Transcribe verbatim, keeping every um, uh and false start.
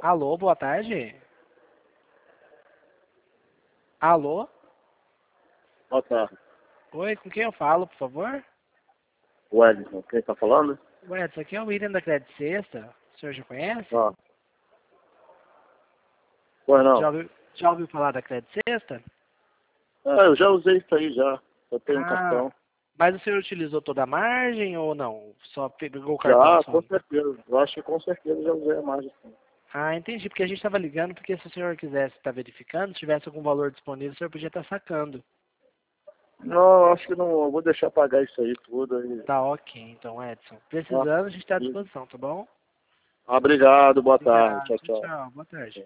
Alô, boa tarde. Alô? Boa tarde. Oi, com quem eu falo, por favor? O Edson, quem tá falando? Ué, isso aqui é o William da Crédito Sexta. O senhor já conhece? Ah. Pois não. Já ouviu, já ouviu falar da Crédito Sexta? Ah, eu já usei isso aí já. Eu tenho um Ah, cartão. mas o senhor utilizou toda a margem ou não? Só pegou o cartão Já, só? com certeza. Eu acho que com certeza já usei a margem. Sim. Ah, entendi, porque a gente estava ligando, porque se o senhor quisesse estar verificando, se tivesse algum valor disponível, o senhor podia estar sacando. Não, acho que não. Eu vou deixar pagar isso aí tudo. Aí. Tá ok, então, Edson. Ah, Precisando, a gente está à disposição, tá bom? obrigado, boa tarde. Obrigado. Tchau, Tchau, tchau. tchau. Boa tarde.